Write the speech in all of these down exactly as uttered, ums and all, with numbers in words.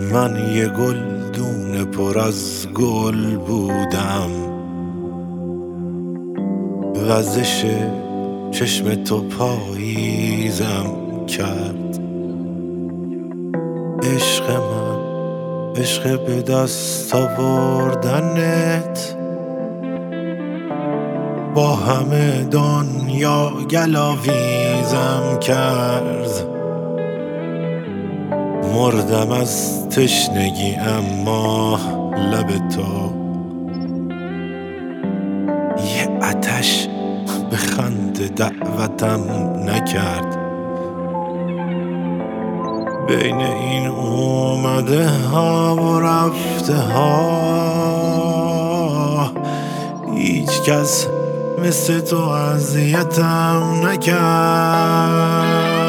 من یه گلدون پر از گل بودم، وزش چشم تو پاییزم کرد. عشق من، عشق به دست آوردنت، با همه دنیا گلاویزم کرد. مردم از تشنگی اما لب تو یه آتش به خنده دعوتم نکرد. بین این اومده ها و رفته ها هیچ کس مثل تو اذیتم نکرد.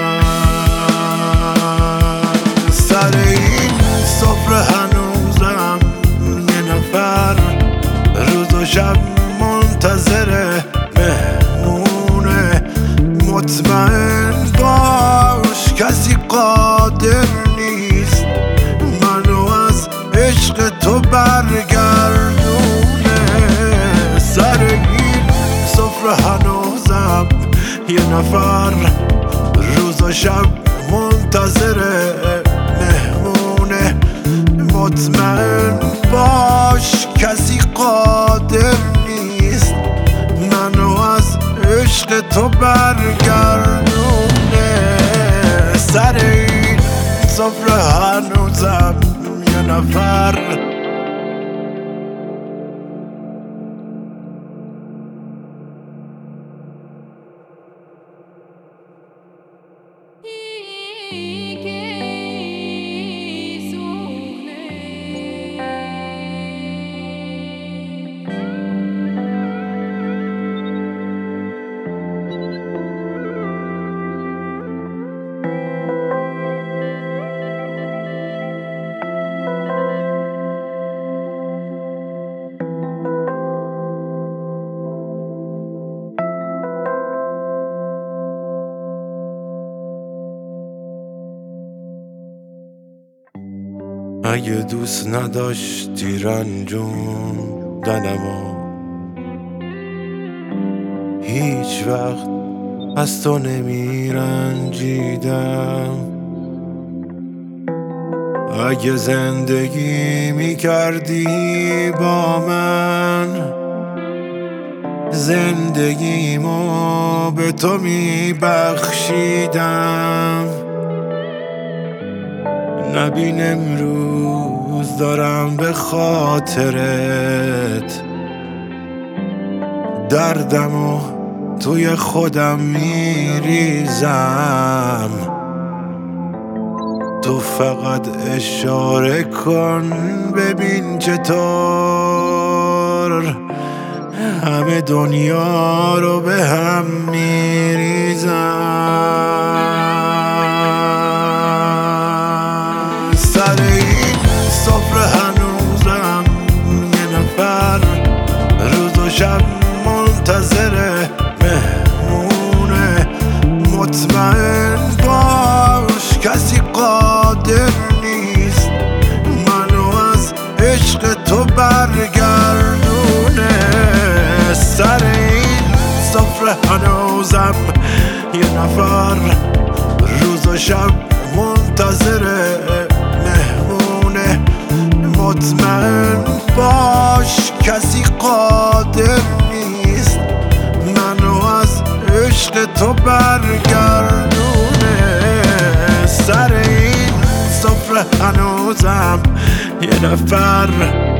سر این سفره هنوزم یه نفر روز و شب منتظر مهمونه. مطمئن باش کسی قادر نیست منو از عشق تو برگردونه. سر این سفره هنوزم یه نفر روز و شب منتظر مهمونه. مطمئن باش کسی قادر نیست منو از عشق تو برگردونه. سر این سفره هنوزم یه نفر اگه دوست نداشتی رنجوندنمو هیچ وقت از تو نمی رنجیدم. اگه زندگی می کردی با من زندگیمو به تو می بخشیدم. نبین امروز دارم به خاطرت دردمو توی خودم میریزم. تو فقط اشاره کن ببین چطور همه دنیا رو به هم میریزم. سر این سفره هنوزم یه نفر روز و شب منتظر مهمونه. مطمئن باش کسی قادر نیست منو از عشق تو برگردونه. سر این سفره هنوزم یه نفر روز و شب منتظر مهمونه. مطمئن باش کسی قادر نیست منو از عشق تو برگردونه. سر این سفره هنوزم یه نفر